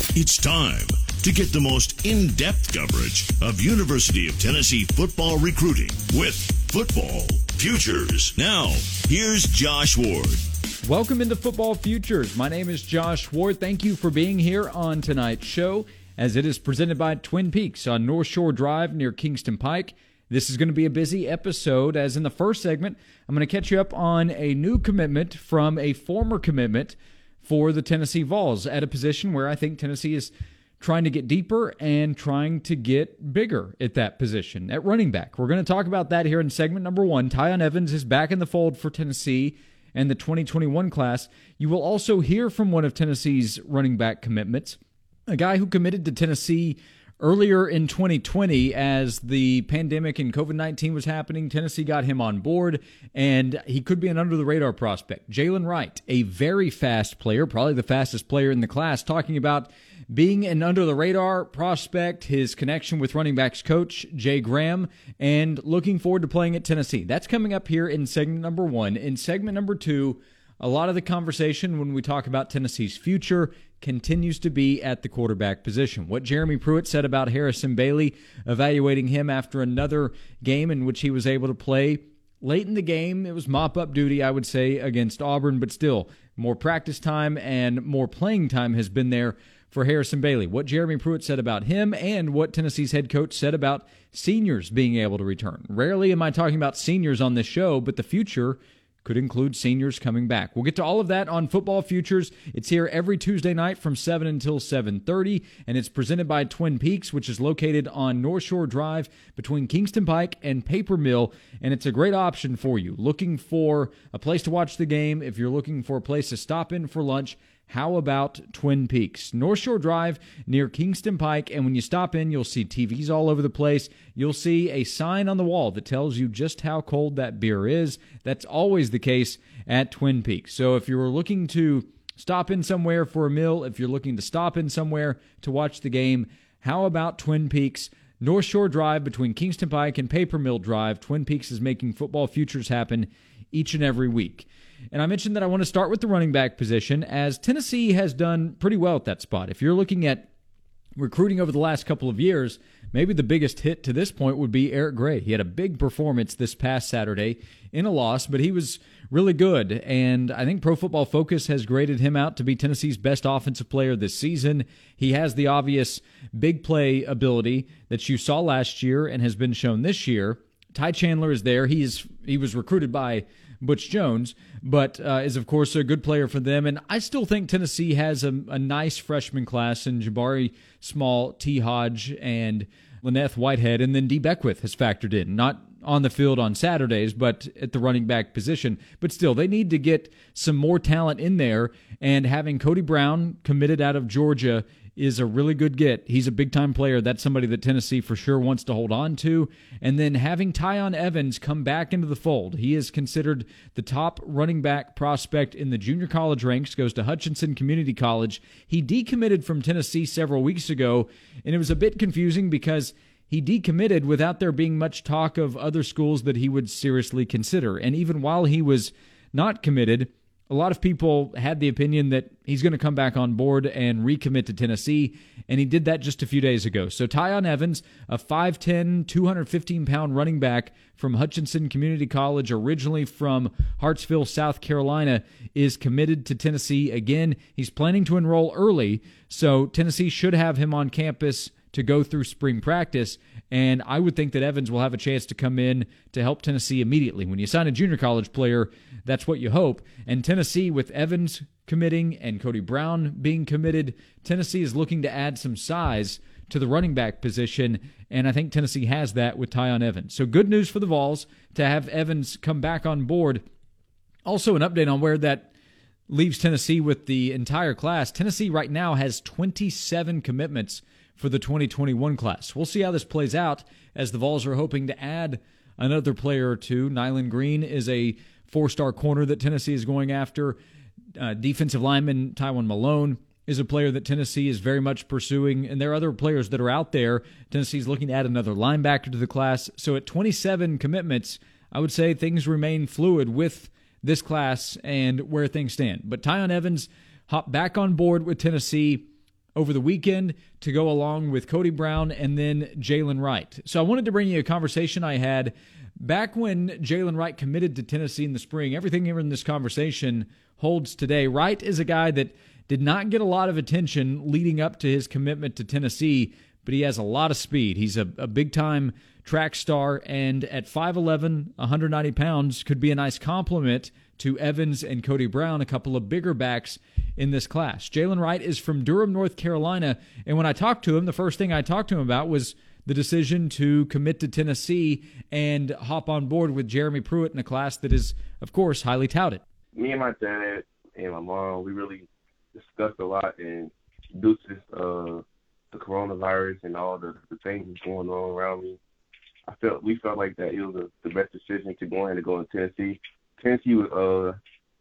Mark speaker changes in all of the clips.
Speaker 1: It's time to get the most in-depth coverage of University of Tennessee football recruiting with Football Futures. Now, here's Josh Ward.
Speaker 2: Welcome into Football Futures. My name is Josh Ward. Thank you for being here on tonight's show, as it is presented by Twin Peaks on North Shore Drive near Kingston Pike. This is going to be a busy episode, as in the first segment, I'm going to catch you up on a new commitment from a former commitment for the Tennessee Vols at a position where I think Tennessee is trying to get deeper and trying to get bigger at that position, at running back. We're going to talk about that here in segment number one. Tiyon Evans is back in the fold for Tennessee and the 2021 class. You will also hear from one of Tennessee's running back commitments, a guy who committed to Tennessee earlier in 2020 as the pandemic and COVID-19 was happening. Tennessee got him on board, and he could be an under-the-radar prospect. Jalen Wright, a very fast player, probably the fastest player in the class, talking about being an under-the-radar prospect, his connection with running backs coach Jay Graham, and looking forward to playing at Tennessee. That's coming up here in segment number one. In segment number two, a lot of the conversation when we talk about Tennessee's future continues to be at the quarterback position. What Jeremy Pruitt said about Harrison Bailey, evaluating him after another game in which he was able to play late in the game. It was mop-up duty, I would say, against Auburn, but still, more practice time and more playing time has been there for Harrison Bailey. What Jeremy Pruitt said about him and what Tennessee's head coach said about seniors being able to return. Rarely am I talking about seniors on this show, but the future could include seniors coming back. We'll get to all of that on Football Futures. It's here every Tuesday night from 7 until 7:30, and it's presented by Twin Peaks, which is located on North Shore Drive between Kingston Pike and Paper Mill, and it's a great option for you. Looking for a place to watch the game, if you're looking for a place to stop in for lunch, how about Twin Peaks? North Shore Drive near Kingston Pike, and when you stop in, you'll see TVs all over the place. You'll see a sign on the wall that tells you just how cold that beer is. That's always the case at Twin Peaks. So if you're looking to stop in somewhere for a meal, if you're looking to stop in somewhere to watch the game, how about Twin Peaks? North Shore Drive between Kingston Pike and Paper Mill Drive. Twin Peaks is making Football Futures happen each and every week. And I mentioned that I want to start with the running back position, as Tennessee has done pretty well at that spot. If you're looking at recruiting over the last couple of years, maybe the biggest hit to this point would be Eric Gray. He had a big performance this past Saturday in a loss, but he was really good. And I think Pro Football Focus has graded him out to be Tennessee's best offensive player this season. He has the obvious big play ability that you saw last year and has been shown this year. Ty Chandler is there. He was recruited by Butch Jones, but is, of course, a good player for them. And I still think Tennessee has a nice freshman class in Jabari Small, T. Hodge, and Lyneth Whitehead, and then D. Beckwith has factored in. Not on the field on Saturdays, but at the running back position. But still, they need to get some more talent in there, and having Cody Brown committed out of Georgia is a really good get. He's a big-time player. That's somebody that Tennessee for sure wants to hold on to. And then having Tiyon Evans come back into the fold. He is considered the top running back prospect in the junior college ranks, goes to Hutchinson Community College. He decommitted from Tennessee several weeks ago, and it was a bit confusing because he decommitted without there being much talk of other schools that he would seriously consider. And even while he was not committed, a lot of people had the opinion that he's going to come back on board and recommit to Tennessee, and he did that just a few days ago. So Tiyon Evans, a 5'10", 215-pound running back from Hutchinson Community College, originally from Hartsville, South Carolina, is committed to Tennessee again. He's planning to enroll early, so Tennessee should have him on campus to go through spring practice, and I would think that Evans will have a chance to come in to help Tennessee immediately. When you sign a junior college player, that's what you hope. And Tennessee, with Evans committing and Cody Brown being committed, Tennessee is looking to add some size to the running back position, and I think Tennessee has that with Tiyon Evans. So good news for the Vols to have Evans come back on board. Also an update on where that leaves Tennessee with the entire class. Tennessee right now has 27 commitments for the 2021 class. We'll see how this plays out, as the Vols are hoping to add another player or two. Nyland Green is a 4-star corner that Tennessee is going after. Defensive lineman Tywone Malone is a player that Tennessee is very much pursuing, and there are other players that are out there. Tennessee's looking to add another linebacker to the class. So at 27 commitments, I would say things remain fluid with this class and where things stand. But Tiyon Evans hopped back on board with Tennessee over the weekend to go along with Cody Brown and then Jaylen Wright. So I wanted to bring you a conversation I had back when Jaylen Wright committed to Tennessee in the spring. Everything here in this conversation holds today. Wright is a guy that did not get a lot of attention leading up to his commitment to Tennessee, but he has a lot of speed. He's a big-time track star, and at 5'11", 190 pounds, could be a nice complement to Evans and Cody Brown, a couple of bigger backs in this class. Jaylen Wright is from Durham, North Carolina, and when I talked to him, the first thing I talked to him about was the decision to commit to Tennessee and hop on board with Jeremy Pruitt in a class that is, of course, highly touted.
Speaker 3: Me and my dad and my mom, we really discussed a lot, and due to the coronavirus and all the things that's going on around me, we felt like that it was the best decision to go ahead and go to Tennessee. Tennessee was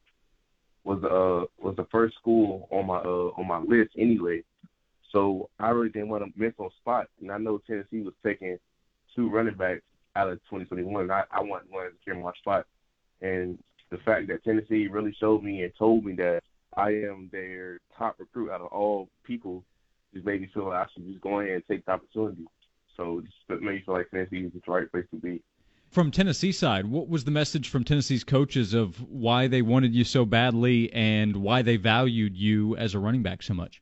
Speaker 3: the first school on my list anyway, so I really didn't want to miss on spot. And I know Tennessee was taking 2 running backs out of 2021. I wanted to secure my spot, and the fact that Tennessee really showed me and told me that I am their top recruit out of all people just made me feel like I should just go ahead and take the opportunity. So just made me feel like Tennessee is the right place to be.
Speaker 2: From Tennessee side, what was the message from Tennessee's coaches of why they wanted you so badly and why they valued you as a running back so much?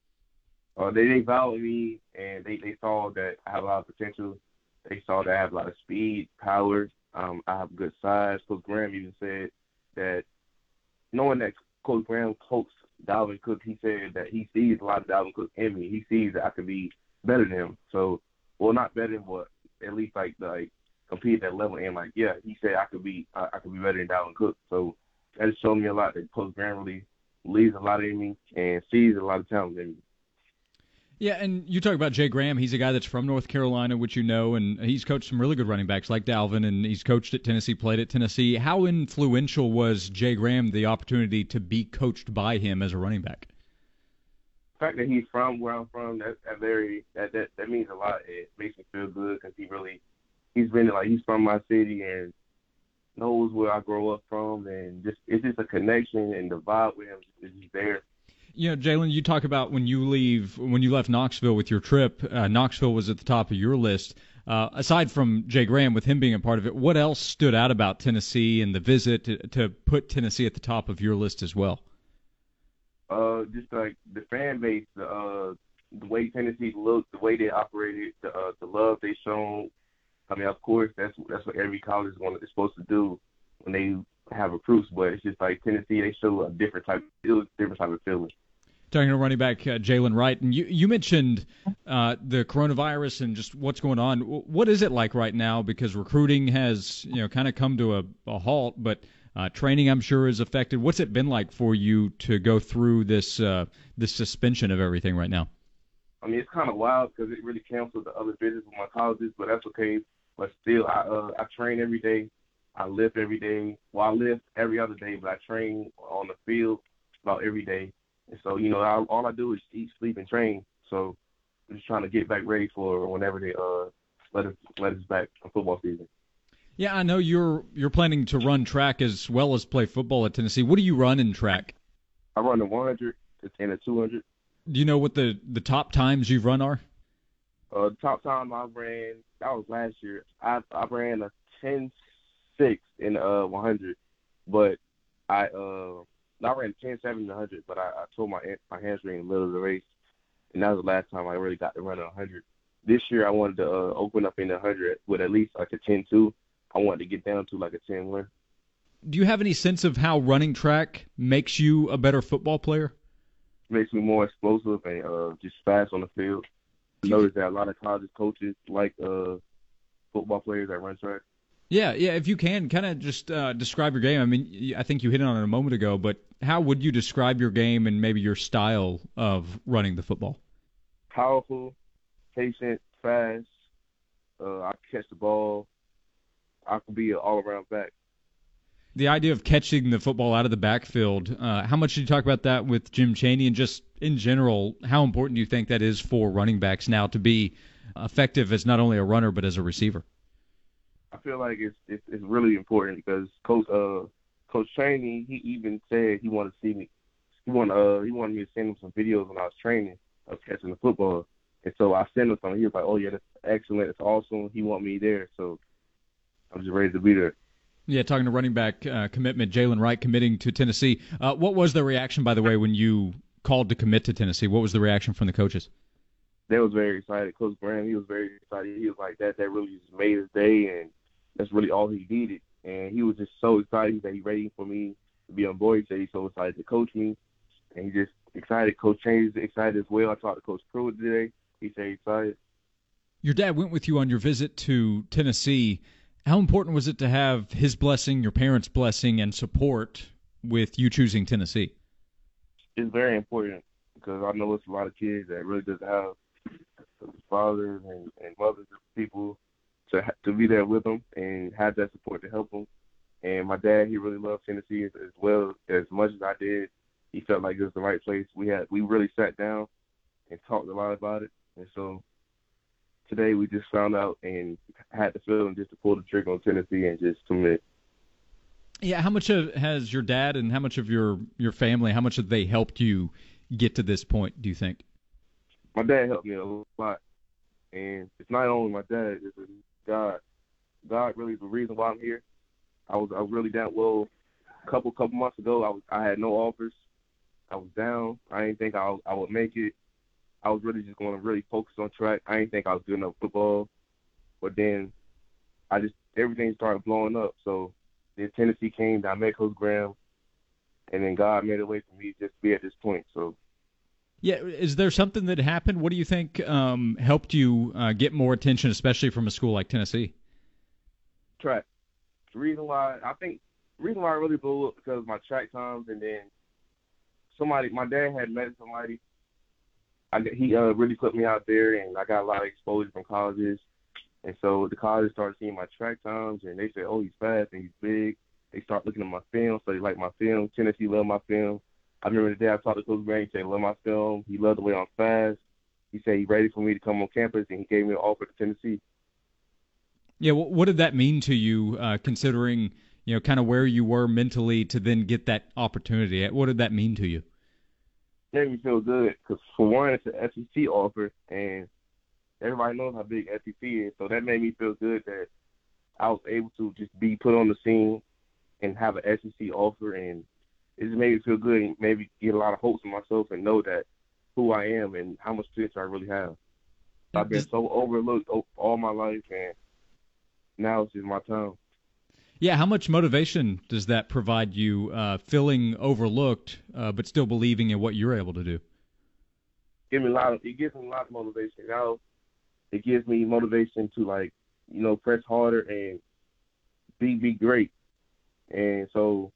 Speaker 3: They valued me, and they saw that I have a lot of potential. They saw that I have a lot of speed, power. I have good size. Coach Graham even said that knowing that Coach Graham coached Dalvin Cook, he said that he sees a lot of Dalvin Cook in me. He sees that I could be better than him. So, well, not better than, but at least like compete at that level. And he said I could be better than Dalvin Cook. So that just showed me a lot that Coach Graham really believes a lot in me and sees a lot of talent in me.
Speaker 2: Yeah, and you talk about Jay Graham. He's a guy that's from North Carolina, which you know, and he's coached some really good running backs like Dalvin, and he's coached at Tennessee, played at Tennessee. How influential was Jay Graham, the opportunity to be coached by him as a running back?
Speaker 3: The fact that he's from where I'm from, that means a lot. It makes me feel good because he's from my city and knows where I grow up from, and it's just a connection, and the vibe with him is just there.
Speaker 2: You know, Jaylen, you talk about when you left Knoxville with your trip, Knoxville was at the top of your list. Aside from Jay Graham, with him being a part of it, what else stood out about Tennessee and the visit to put Tennessee at the top of your list as well?
Speaker 3: Just like the fan base, the way Tennessee looked, the way they operated, the love they shown. I mean, of course, that's what every college is supposed to do when they have recruits, but it's just like Tennessee, they show a different type of feeling.
Speaker 2: Talking to running back Jaylen Wright, and you mentioned the coronavirus and just what's going on. What is it like right now? Because recruiting has kind of come to a halt, but training I'm sure is affected. What's it been like for you to go through this suspension of everything right now?
Speaker 3: I mean, it's kind of wild because it really canceled the other visits with my colleges, but that's okay. But still, I train every day. I lift every day. Well, I lift every other day, but I train on the field about every day. And so, all I do is eat, sleep, and train. So I'm just trying to get back ready for whenever they let us back for football season.
Speaker 2: Yeah, I know you're planning to run track as well as play football at Tennessee. What do you run in track?
Speaker 3: I run the 100 and the 200.
Speaker 2: Do you know what the top times you've run are?
Speaker 3: The top time I ran, that was last year. I ran a 10.6 in 100, but I ran 10.7 in 100, but I tore my hamstring in the middle of the race, and that was the last time I really got to run a 100. This year I wanted to open up in the 100 with at least like a 10.2. I wanted to get down to like a 10.1.
Speaker 2: Do you have any sense of how running track makes you a better football player?
Speaker 3: It makes me more explosive and just fast on the field. I noticed that a lot of college coaches like football players that run track.
Speaker 2: Yeah. If you can, kind of just describe your game. I mean, I think you hit it on it a moment ago, but how would you describe your game and maybe your style of running the football?
Speaker 3: Powerful, patient, fast. I catch the ball. I can be an all-around back.
Speaker 2: The idea of catching the football out of the backfield, how much did you talk about that with Jim Chaney, and just in general, how important do you think that is for running backs now to be effective as not only a runner but as a receiver?
Speaker 3: I feel like it's really important because Coach Chaney, he even said he wanted to see me. He wanted me to send him some videos when I was training, of catching the football. And so I sent him something. He was like, "Oh yeah, that's excellent. It's awesome. He want me there." So I'm just ready to be there.
Speaker 2: Yeah, talking to running back commitment, Jaylen Wright committing to Tennessee. What was the reaction, by the way, when you called to commit to Tennessee? What was the reaction from the coaches?
Speaker 3: They was very excited. Coach Graham, he was very excited. He was like, that really just made his day, and that's really all he needed. And he was just so excited that he ready for me to be on board. He said he's so excited to coach me, and he just excited. Coach Change is excited as well. I talked to Coach Pruitt today. He said he's excited.
Speaker 2: Your dad went with you on your visit to Tennessee. How important was it to have his blessing, your parents' blessing, and support with you choosing Tennessee?
Speaker 3: It's very important because I know it's a lot of kids that really doesn't have fathers and mothers of people to be there with them and have that support to help them. And my dad, he really loved Tennessee as well as much as I did. He felt like it was the right place. We really sat down and talked a lot about it. And so today we just found out and had the feeling just to pull the trigger on Tennessee and just commit.
Speaker 2: Yeah, how much has your dad and how much of your family, how much have they helped you get to this point, do you think?
Speaker 3: My dad helped me a lot. And it's not only my dad, it's God. God really is the reason why I'm here. I was really down. Well, a couple months ago, I had no offers. I was down. I didn't think I would make it. I was really just going to really focus on track. I didn't think I was good enough football. But then everything started blowing up. So then Tennessee came, I met Coach Graham, and then God made a way for me just to be at this point. So.
Speaker 2: Yeah, is there something that happened? What do you think helped you get more attention, especially from a school like Tennessee?
Speaker 3: Track. The reason why I really blew up because of my track times, and then my dad had met somebody. He really put me out there, and I got a lot of exposure from colleges. And so the colleges started seeing my track times, and they said, "Oh, he's fast and he's big." They start looking at my film, so they like my film. Tennessee loved my film. I remember the day I talked to Coach Graham, he said he loved my film. He loved the way I'm fast. He said he's ready for me to come on campus, and he gave me an offer to Tennessee.
Speaker 2: Yeah, what did that mean to you, considering kind of where you were mentally to then get that opportunity? What did that mean to you?
Speaker 3: It made me feel good because, for one, it's an SEC offer, and everybody knows how big SEC is. So that made me feel good that I was able to just be put on the scene and have an SEC offer, and it just made me feel good and maybe get a lot of hopes in myself and know that who I am and how much potential I really have. I've been so overlooked all my life, and now it's just my time.
Speaker 2: Yeah, how much motivation does that provide you, feeling overlooked but still believing in what you're able to do?
Speaker 3: It gives me a lot of motivation. Now it gives me motivation to press harder and be great. And so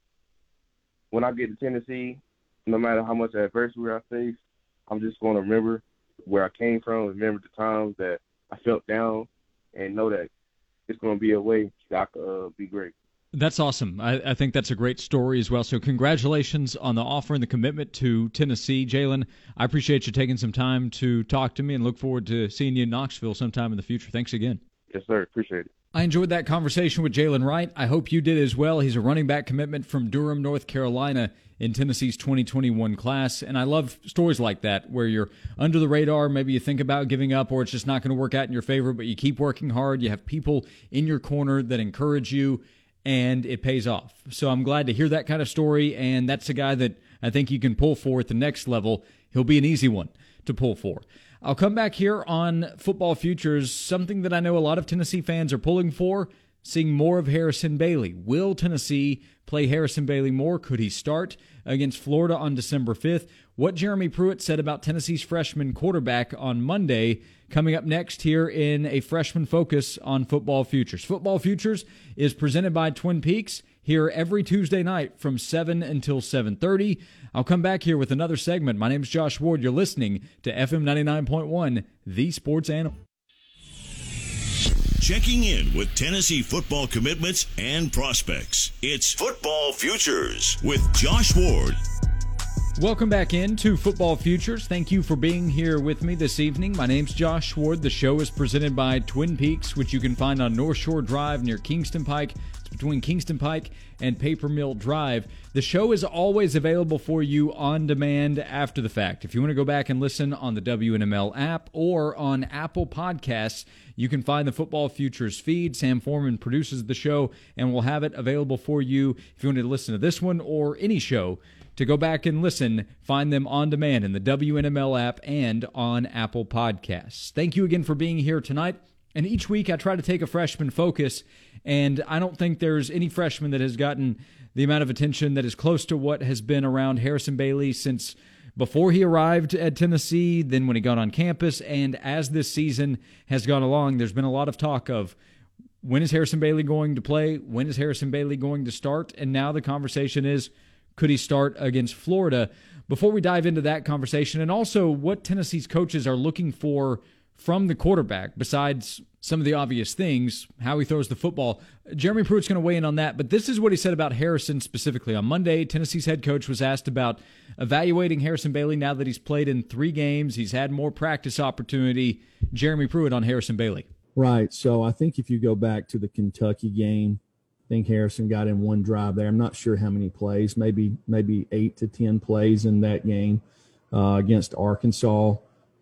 Speaker 3: when I get to Tennessee, no matter how much adversity I face, I'm just going to remember where I came from, remember the times that I felt down, and know that it's going to be a way that I could be great.
Speaker 2: That's awesome. I think that's a great story as well. So congratulations on the offer and the commitment to Tennessee. Jaylen, I appreciate you taking some time to talk to me and look forward to seeing you in Knoxville sometime in the future. Thanks again.
Speaker 3: Yes, sir. Appreciate it.
Speaker 2: I enjoyed that conversation with Jaylen Wright. I hope you did as well. He's a running back commitment from Durham, North Carolina in Tennessee's 2021 class. And I love stories like that where you're under the radar. Maybe you think about giving up or it's just not going to work out in your favor, but you keep working hard. You have people in your corner that encourage you, and it pays off. So I'm glad to hear that kind of story, and that's a guy that I think you can pull for at the next level. He'll be an easy one to pull for. I'll come back here on Football Futures, something that I know a lot of Tennessee fans are pulling for, seeing more of Harrison Bailey. Will Tennessee play Harrison Bailey more? Could he start against Florida on December 5th? What Jeremy Pruitt said about Tennessee's freshman quarterback on Monday, coming up next here in a freshman focus on Football Futures. Football Futures is presented by Twin Peaks, here every Tuesday night from 7 until 7:30. I'll come back here with another segment. My name is Josh Ward. You're listening to FM 99.1, The Sports Animal.
Speaker 1: Checking in with Tennessee football commitments and prospects. It's Football Futures with Josh Ward.
Speaker 2: Welcome back into Football Futures. Thank you for being here with me this evening. My name's Josh Ward. The show is presented by Twin Peaks, which you can find on North Shore Drive near Kingston Pike. It's between Kingston Pike and Paper Mill Drive. The show is always available for you on demand after the fact. If you want to go back and listen on the WNML app or on Apple Podcasts, you can find the Football Futures feed. Sam Foreman produces the show, and we'll have it available for you if you want to listen to this one or any show. To go back and listen, find them on demand in the WNML app and on Apple Podcasts. Thank you again for being here tonight. And each week I try to take a freshman focus, and I don't think there's any freshman that has gotten the amount of attention that is close to what has been around Harrison Bailey since before he arrived at Tennessee, then when he got on campus, and as this season has gone along, there's been a lot of talk of when is Harrison Bailey going to play, when is Harrison Bailey going to start, and now the conversation is, could he start against Florida? Before we dive into that conversation, and also what Tennessee's coaches are looking for from the quarterback, besides some of the obvious things, how he throws the football, Jeremy Pruitt's going to weigh in on that. But this is what he said about Harrison specifically. On Monday, Tennessee's head coach was asked about evaluating Harrison Bailey now that he's played in 3 games. He's had more practice opportunity. Jeremy Pruitt on Harrison Bailey.
Speaker 4: Right. So I think if you go back to the Kentucky game, I think Harrison got in one drive there. I'm not sure how many plays, maybe 8 to 10 plays in that game against Arkansas.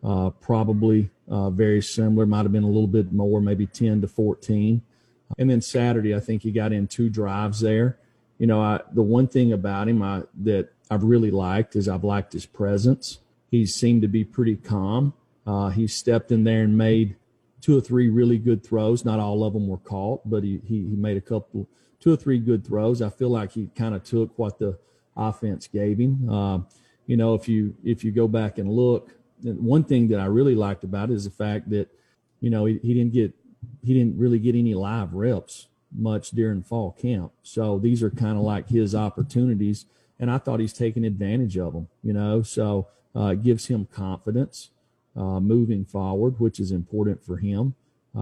Speaker 4: Probably very similar, might have been a little bit more, maybe 10 to 14. And then Saturday, I think he got in 2 drives there. You know, the one thing about him that I've really liked is I've liked his presence. He seemed to be pretty calm. He stepped in there and made 2 or 3 really good throws. Not all of them were caught, but he made 2 or 3 good throws. I feel like he kind of took what the offense gave him. You know, if you go back and look, one thing that I really liked about it is the fact that, you know, he didn't really get any live reps much during fall camp. So these are kind of like his opportunities, and I thought he's taking advantage of them, you know. So it gives him confidence moving forward, which is important for him,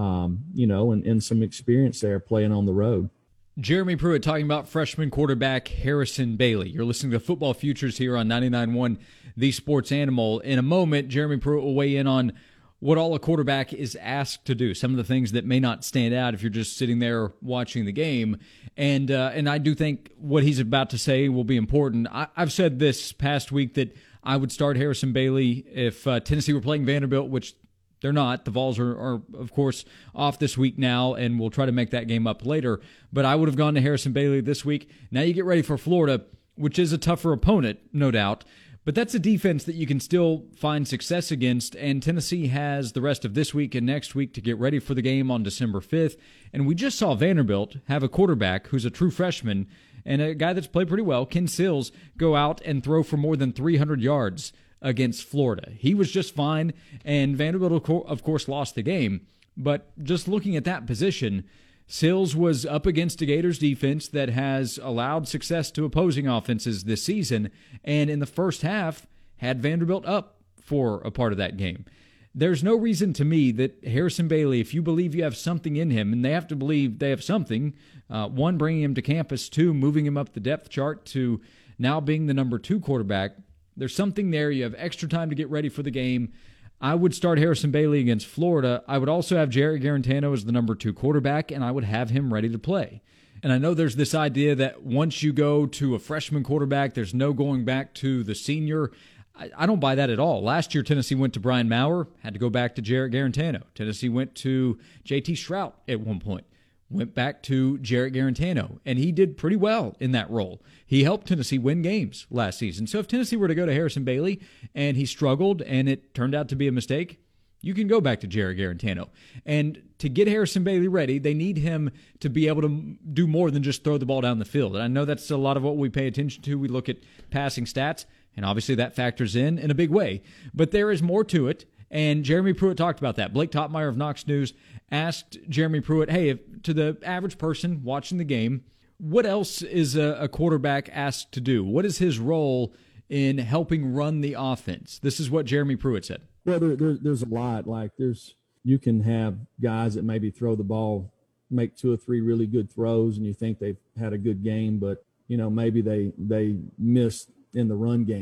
Speaker 4: you know, and some experience there playing on the road.
Speaker 2: Jeremy Pruitt talking about freshman quarterback Harrison Bailey. You're listening to Football Futures here on 99.1 The Sports Animal. In a moment, Jeremy Pruitt will weigh in on what all a quarterback is asked to do, some of the things that may not stand out if you're just sitting there watching the game. And I do think what he's about to say will be important. I've said this past week that I would start Harrison Bailey if Tennessee were playing Vanderbilt, which they're not. The Vols are, of course, off this week now, and we'll try to make that game up later. But I would have gone to Harrison Bailey this week. Now you get ready for Florida, which is a tougher opponent, no doubt. But that's a defense that you can still find success against, and Tennessee has the rest of this week and next week to get ready for the game on December 5th. And we just saw Vanderbilt have a quarterback who's a true freshman and a guy that's played pretty well, Ken Sills, go out and throw for more than 300 yards against Florida. He was just fine, and Vanderbilt, of course, lost the game. But just looking at that position, Sills was up against a Gators defense that has allowed success to opposing offenses this season, and in the first half had Vanderbilt up for a part of that game. There's no reason to me that Harrison Bailey, if you believe you have something in him, and they have to believe they have something, one, bringing him to campus, 2, moving him up the depth chart to now being the number 2 quarterback, there's something there. You have extra time to get ready for the game. I would start Harrison Bailey against Florida. I would also have Jarrett Garantano as the number 2 quarterback, and I would have him ready to play. And I know there's this idea that once you go to a freshman quarterback, there's no going back to the senior. I don't buy that at all. Last year, Tennessee went to Brian Maurer, had to go back to Jarrett Garantano. Tennessee went to J.T. Shrout at one point, went back to Jarrett Garantano, and he did pretty well in that role. He helped Tennessee win games last season. So if Tennessee were to go to Harrison Bailey and he struggled and it turned out to be a mistake, you can go back to Jarrett Garantano. And to get Harrison Bailey ready, they need him to be able to do more than just throw the ball down the field. And I know that's a lot of what we pay attention to. We look at passing stats, and obviously that factors in a big way. But there is more to it, and Jeremy Pruitt talked about that. Blake Topmeyer of Knox News asked Jeremy Pruitt, hey, to the average person watching the game, what else is a quarterback asked to do? What is his role in helping run the offense? This is what Jeremy Pruitt said.
Speaker 4: Well, there's a lot. Like you can have guys that maybe throw the ball, make 2 or 3 really good throws, and you think they've had a good game, but you know maybe they missed in the run game,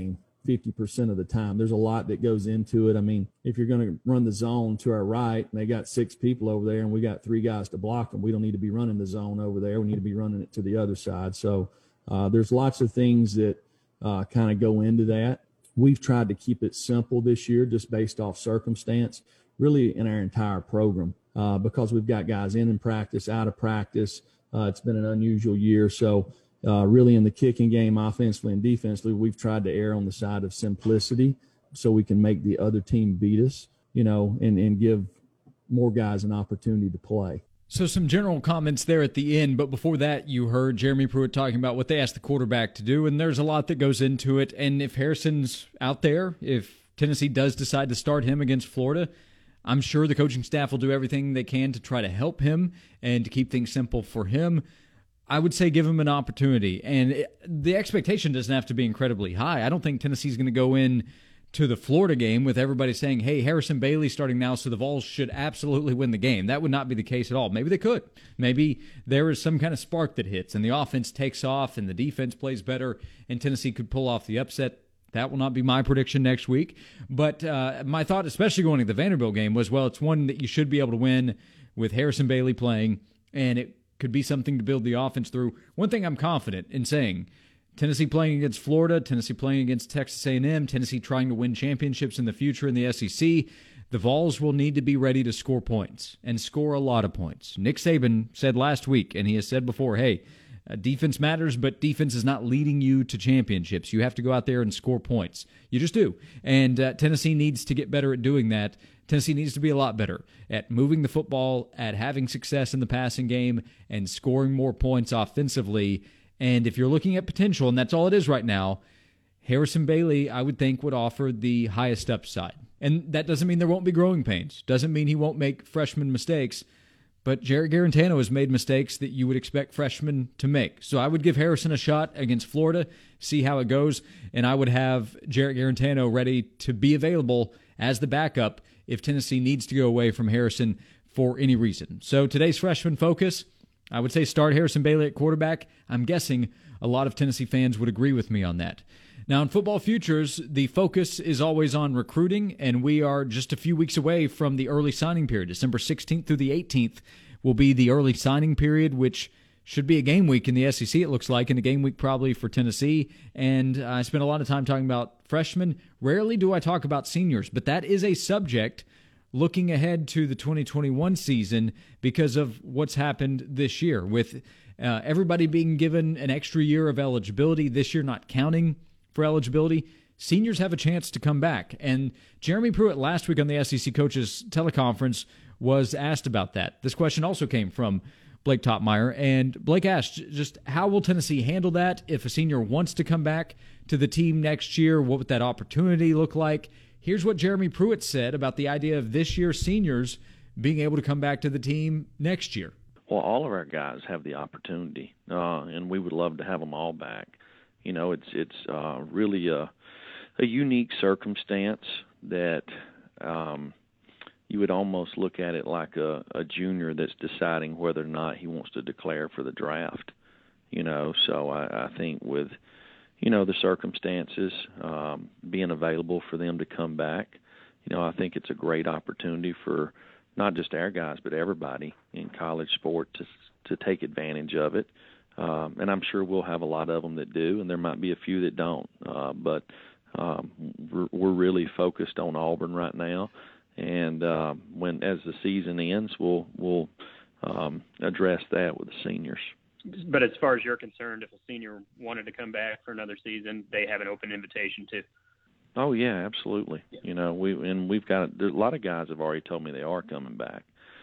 Speaker 4: 50% of the time. There's a lot that goes into it. I mean, if you're going to run the zone to our right and they got 6 people over there and we got 3 guys to block them, we don't need to be running the zone over there. We need to be running it to the other side. So there's lots of things that kind of go into that. We've tried to keep it simple this year just based off circumstance, really in our entire program, because we've got guys in practice, out of practice. It's been an unusual year. So really in the kicking game, offensively and defensively, we've tried to err on the side of simplicity so we can make the other team beat us, and give more guys an opportunity to play.
Speaker 2: So some general comments there at the end, but before that, you heard Jeremy Pruitt talking about what they asked the quarterback to do, and there's a lot that goes into it. And if Harrison's out there, if Tennessee does decide to start him against Florida, I'm sure the coaching staff will do everything they can to try to help him and to keep things simple for him. I would say give him an opportunity, and the expectation doesn't have to be incredibly high. I don't think Tennessee's going to go in to the Florida game with everybody saying, hey, Harrison Bailey starting now, so the Vols should absolutely win the game. That would not be the case at all. Maybe they could. Maybe there is some kind of spark that hits and the offense takes off and the defense plays better and Tennessee could pull off the upset. That will not be my prediction next week. But my thought, especially going to the Vanderbilt game, was, well, it's one that you should be able to win with Harrison Bailey playing, and it could be something to build the offense through. One thing I'm confident in saying, Tennessee playing against Florida, Tennessee playing against Texas A&M, Tennessee trying to win championships in the future in the SEC, the Vols will need to be ready to score points and score a lot of points. Nick Saban said last week, and he has said before, hey, defense matters, but defense is not leading you to championships. You have to go out there and score points. You just do. And Tennessee needs to get better at doing that. Tennessee needs to be a lot better at moving the football, at having success in the passing game, and scoring more points offensively. And if you're looking at potential, and that's all it is right now, Harrison Bailey, I would think, would offer the highest upside. And that doesn't mean there won't be growing pains. Doesn't mean he won't make freshman mistakes. But Jarrett Garantano has made mistakes that you would expect freshmen to make. So I would give Harrison a shot against Florida, see how it goes, and I would have Jarrett Garantano ready to be available as the backup if Tennessee needs to go away from Harrison for any reason. So today's freshman focus, I would say start Harrison Bailey at quarterback. I'm guessing a lot of Tennessee fans would agree with me on that. Now, in Football Futures, the focus is always on recruiting, and we are just a few weeks away from the early signing period. December 16th through the 18th will be the early signing period, which should be a game week in the SEC, it looks like, and a game week probably for Tennessee. And I spent a lot of time talking about freshmen. Rarely do I talk about seniors, but that is a subject looking ahead to the 2021 season because of what's happened this year with everybody being given an extra year of eligibility, this year not counting for eligibility. Seniors have a chance to come back. And Jeremy Pruitt last week on the SEC Coaches teleconference was asked about that. This question also came from Blake Topmeyer, and Blake asked just how will Tennessee handle that if a senior wants to come back to the team next year? What would that opportunity look like? Here's what Jeremy Pruitt said about the idea of this year's seniors being able to come back to the team next year.
Speaker 5: Well, all of our guys have the opportunity, and we would love to have them all back. You know, it's really a unique circumstance that you would almost look at it like a junior that's deciding whether or not he wants to declare for the draft. You know, so I think with the circumstances being available for them to come back, I think it's a great opportunity for not just our guys but everybody in college sport to take advantage of it. And I'm sure we'll have a lot of them that do, and there might be a few that don't. But we're really focused on Auburn right now, and as the season ends, we'll address that with the seniors.
Speaker 6: But as far as you're concerned, if a senior wanted to come back for another season, they have an open invitation too.
Speaker 5: Oh yeah, absolutely. Yeah. We've got a lot of guys have already told me they are coming back.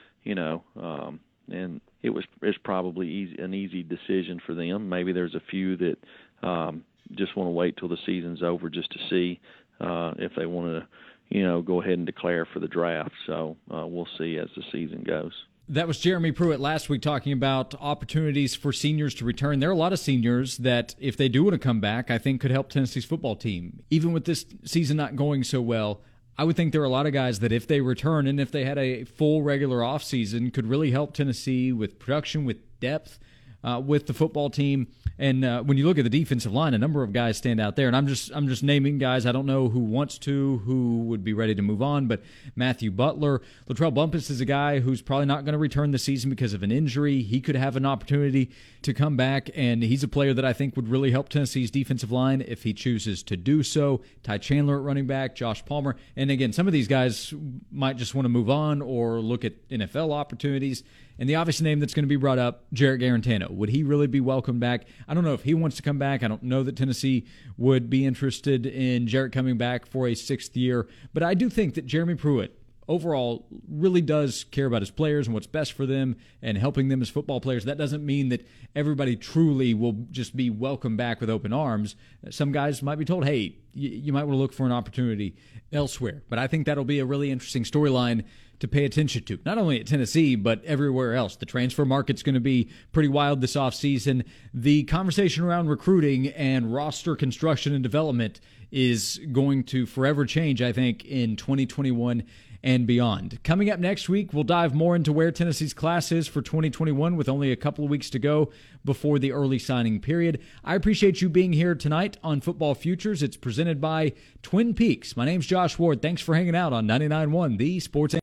Speaker 5: And it's probably an easy decision for them. Maybe there's a few that just want to wait till the season's over just to see if they want to, go ahead and declare for the draft. So we'll see as the season goes.
Speaker 2: That was Jeremy Pruitt last week talking about opportunities for seniors to return. There are a lot of seniors that, if they do want to come back, I think could help Tennessee's football team. Even with this season not going so well, I would think there are a lot of guys that if they return and if they had a full regular offseason could really help Tennessee with production, with depth. with the football team. And when you look at the defensive line, a number of guys stand out there. And I'm just naming guys. I don't know who wants to, who would be ready to move on. But Matthew Butler, Latrell Bumpus is a guy who's probably not going to return this season because of an injury. He could have an opportunity to come back, and he's a player that I think would really help Tennessee's defensive line if he chooses to do so. Ty Chandler at running back, Josh Palmer. And again, some of these guys might just want to move on or look at NFL opportunities. And the obvious name that's going to be brought up, Jarrett Garantano. Would he really be welcomed back? I don't know if he wants to come back. I don't know that Tennessee would be interested in Jarrett coming back for a 6th year. But I do think that Jeremy Pruitt overall really does care about his players and what's best for them and helping them as football players. That doesn't mean that everybody truly will just be welcomed back with open arms. Some guys might be told, hey, you might want to look for an opportunity elsewhere. But I think that'll be a really interesting storyline to pay attention to, not only at Tennessee, but everywhere else. The transfer market's going to be pretty wild this offseason. The conversation around recruiting and roster construction and development is going to forever change, I think, in 2021 and beyond. Coming up next week, we'll dive more into where Tennessee's class is for 2021 with only a couple of weeks to go before the early signing period. I appreciate you being here tonight on Football Futures. It's presented by Twin Peaks. My name's Josh Ward. Thanks for hanging out on 99.1 The Sports